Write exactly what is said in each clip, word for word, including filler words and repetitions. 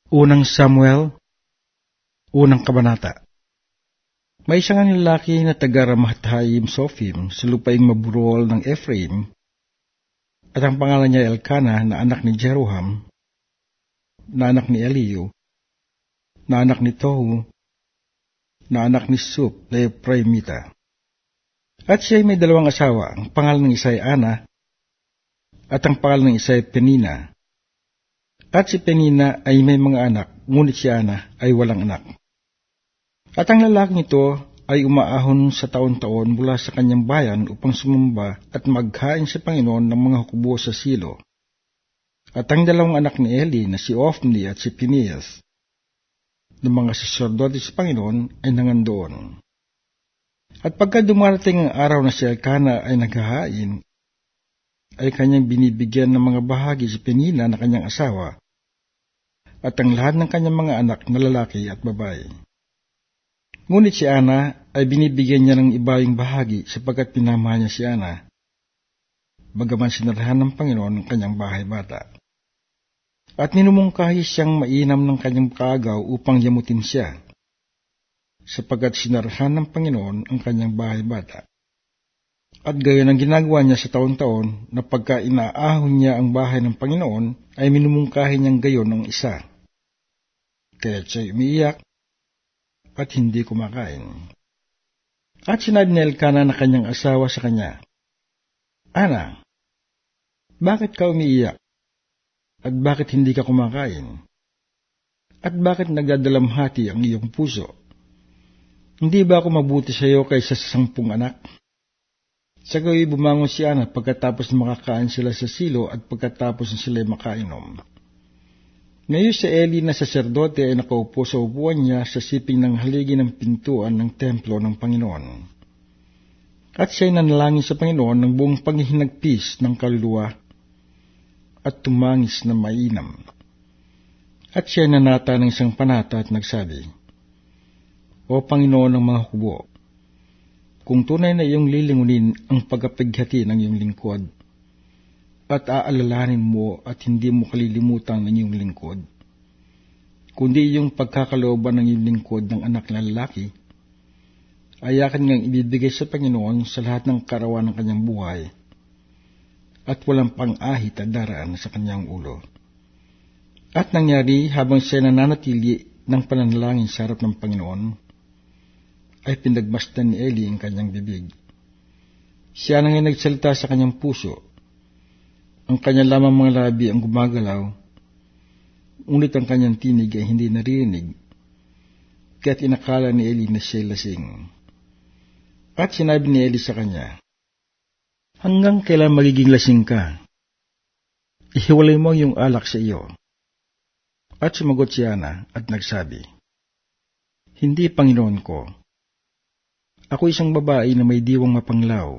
Unang Samuel, unang kabanata. May isang lalaki na taga-Ramathayim Sophim sa lupaing maburol ng Ephraim, at ang pangalan niya Elkanah na anak ni Jeroham, na anak ni Eliu, na anak ni Tohu, na anak ni Sup na Ephraimita. At siya ay may dalawang asawa, ang pangalan ng isa ay Ana, at ang pangalan ng isa ay Penina. At si Penina ay may mga anak, ngunit si Ana ay walang anak. At ang lalaking ito ay umaahon sa taon-taon mula sa kanyang bayan upang sumamba at maghain sa Panginoon ng mga hukubo sa Silo. At ang dalawang anak ni Eli na si Ofni at si Phinehas, ng mga saserdote sa Panginoon, ay nangandoon. At pagka dumarating ang araw na si Elkanah ay naghahain, ay kanyang binibigyan ng mga bahagi si Penina na kanyang asawa, at ang lahat ng kanyang mga anak na lalaki at babae. Ngunit si Ana ay binibigyan niya ng ibang bahagi sapagkat pinamahal niya si Ana, bagaman sinarahan ng Panginoon ang kanyang bahay bata. At minumungkahi siyang mainam ng kanyang kaagaw upang yamutin siya, sapagkat sinarahan ng Panginoon ang kanyang bahay bata. At gayon ang ginagawa niya sa taon-taon na pagka inaahon niya ang bahay ng Panginoon, ay minumungkahi niyang gayon ang isa. Kaya siya'y umiiyak at hindi kumakain. At sinabi ni Elkanah na kanyang asawa sa kanya, Ana, bakit ka umiiyak? At bakit hindi ka kumakain? At bakit nagdadalamhati ang iyong puso? Hindi ba ako mabuti sa iyo kaysa sa sampung anak? Sa gawi bumangon si Ana pagkatapos na makakain sila sa Silo at pagkatapos na sila makainom. Ngayon si Eli na saserdote ay nakaupo sa upuan niya sa siping ng haligi ng pintuan ng templo ng Panginoon. At siya ay nanalangin sa Panginoon ng buong paghihinagpis ng kaluluwa at tumangis na mainam. At siya ay nanata ng isang panata at nagsabi, O Panginoon ng mga hubo, kung tunay na iyong lilingunin ang pagkapighati ng iyong lingkod, at aalalahanin mo at hindi mo kalilimutan ng iyong lingkod, kundi iyong pagkakalooban ng iyong lingkod ng anak na lalaki, ay akin ngang ibibigay sa Panginoon sa lahat ng karawan ng kanyang buhay, at walang pang-ahit na daraan sa kanyang ulo. At nangyari habang siya nananatili ng pananalangin sa harap ng Panginoon, ay pinagmasdan ni Eli ang kanyang bibig. Siya nang nagsalita sa kanyang puso, ang kanyang lamang mga labi ang gumagalaw, ngunit ang kanyang tinig ay hindi naririnig, kaya't inakala ni Eli na siya'y lasing. At sinabi ni Eli sa kanya, Hanggang kailan magiging lasing ka? Ihiwalay mo yung alak sa iyo. At sumagot si Ana at nagsabi, Hindi, Panginoon ko. Ako isang babae na may diwang mapanglaw.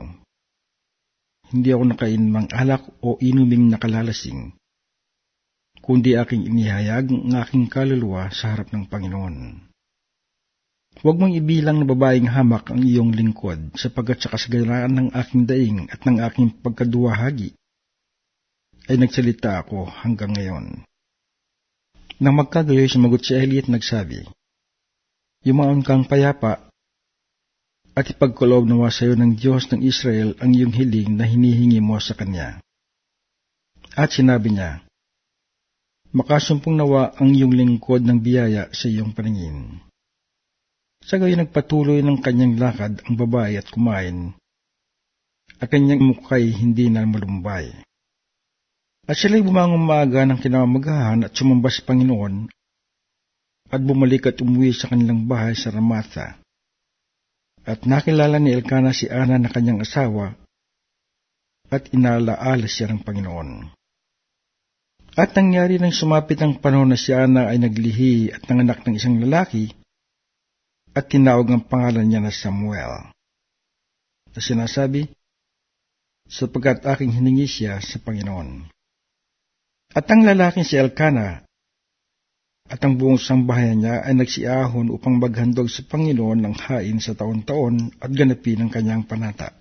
Hindi ako nakainom ng alak o inuming nakalalasing, kundi aking inihayag ang aking kaluluwa sa harap ng Panginoon. Huwag mong ibilang na babaeng hamak ang iyong lingkod, sapagkat sa kasagaran ng aking daing at ng aking pagkaduwahagi, ay nagsalita ako hanggang ngayon. Nang magkagayoy, sumagot si Eli at nagsabi, Yumaon kang payapa, at ipagkaloob nawa sa iyo ng Diyos ng Israel ang iyong hiling na hinihingi mo sa Kanya. At sinabi niya, Makasumpong nawa ang iyong lingkod ng biyaya sa iyong paningin. Sa gayon nagpatuloy ng kanyang lakad ang babae at kumain, at kanyang mukhay hindi na malumbay. At sila'y bumangon maaga ng kinamagahan at sumamba sa Panginoon, at bumalik at umuwi sa kanilang bahay sa Ramatha. At nakilala ni Elkanah si Ana na kanyang asawa, at inaalaala siya ng Panginoon. At nangyari nang sumapit ang panahon na si Ana ay naglihi at nanganak ng isang lalaki, at tinawag ang pangalan niya na Samuel. Na sinasabi, sapagkat aking hiningi siya sa Panginoon. At ang lalaking si Elkanah at ang buong sambahayan niya ay nagsiahon upang maghandog sa Panginoon ng hain sa taon-taon at ganapin ang kanyang panata.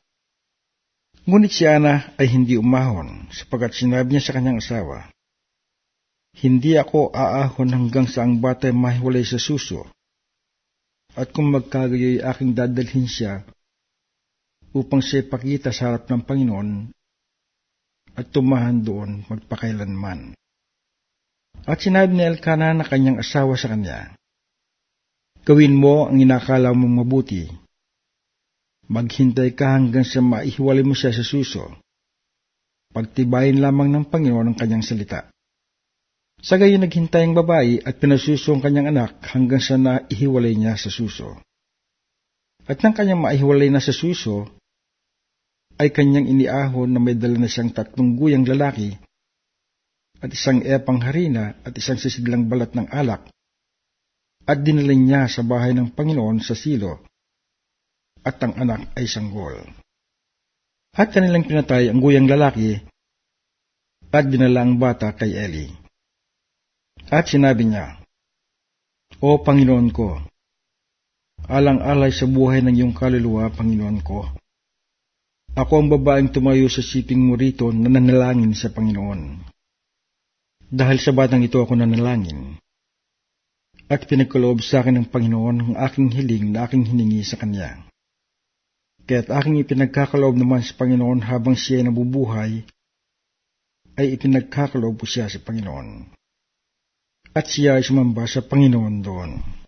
Ngunit si Ana ay hindi umahon, sapagkat sinabi niya sa kanyang asawa, Hindi ako aahon hanggang sa ang bata'y mahiwalay sa suso, at kung magkagayoy aking dadalhin siya upang siya ipakita sa harap ng Panginoon at tumahan doon magpakailanman. At sinabi ni Elkanah na kanyang asawa sa kanya, gawin mo ang inakala mong mabuti. Maghintay ka hanggang sa maihiwalay mo siya sa suso. Pagtibayin lamang ng Panginoon ang kanyang salita. Sa gayon naghintay ang babae at pinasuso ang kanyang anak hanggang sa naihiwalay niya sa suso. At nang kanyang maihiwalay na sa suso, ay kanyang iniahon na may dala na siyang tatlong guyang lalaki at isang epang harina at isang sisidlang balat ng alak, at dinala niya sa bahay ng Panginoon sa Silo, at ang anak ay sanggol. At kanilang pinatay ang guyang lalaki, at dinala ang bata kay Eli. At sinabi niya, O Panginoon ko, alang-alay sa buhay ng iyong kaluluwa, Panginoon ko, ako ang babaeng tumayo sa siping mo rito na nanalangin sa Panginoon. Dahil sa batang ito ako nanalangin, at pinagkaloob sa akin ng Panginoon ang aking hiling na aking hiningi sa Kanya. Kaya't aking ipinagkakaloob naman sa Panginoon habang siya ay nabubuhay, ay ipinagkakaloob ko siya sa Panginoon. At siya ay sumamba sa Panginoon doon.